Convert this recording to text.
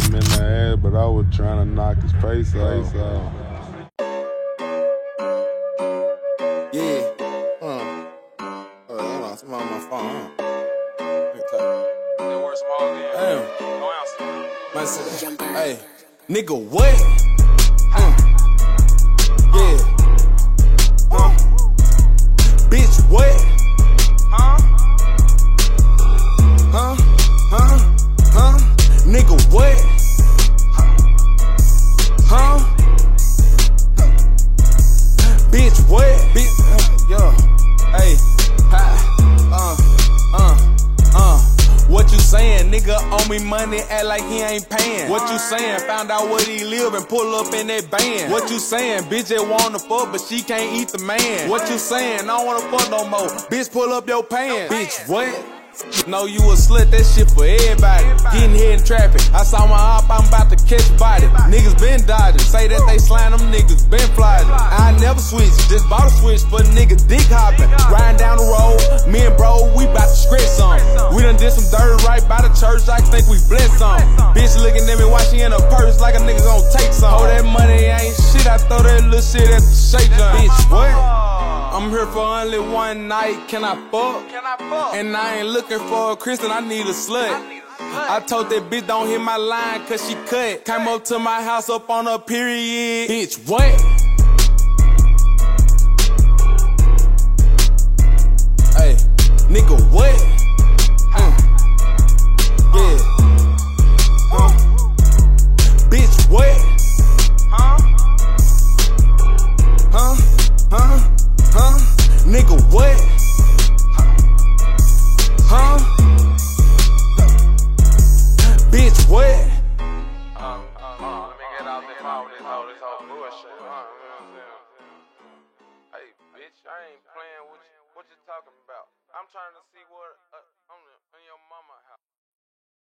him in the ass, but I was trying to knock his face off. Yeah. Hold on, somebody on my phone. Damn. Hey, nigga, what? Yeah. Bitch, what? Nigga, what? Bitch, what? Bitch, yo. Hey, what you saying? Nigga owe me money, act like he ain't paying. What you saying? Found out where he live and pull up in that band. What you saying? Bitch just wanna fuck, but she can't eat the man. What you saying? I don't wanna fuck no more. Bitch, pull up your pants. Bitch, what? Know you a slut, that shit for everybody. Getting hit in traffic. I saw my op, I'm about to catch body. Niggas been dodging, say that they slime, them niggas been flying. I never switch, just bought a switch for nigga dick hopping. Riding down the road, me and bro, we bout to scratch some. We done did some dirt right by the church, I think we blessed some. Bitch looking at me while she in her purse like a nigga gon' take some. Oh, that money ain't shit, I throw that little shit at the shake gun. Bitch, what? I'm here for only one night, can I fuck? And I ain't looking for a Christian, I need a slut. I told that bitch don't hit my line cause she cut. Came up to my house up on her period. Bitch, what? Hey, nigga, what? Yeah. Bitch, what? Nigga, what? Bitch, what? Let me get out this whole bullshit. Hey, bitch, I ain't playing with you. What you talking about? I'm trying to see what in your mama house.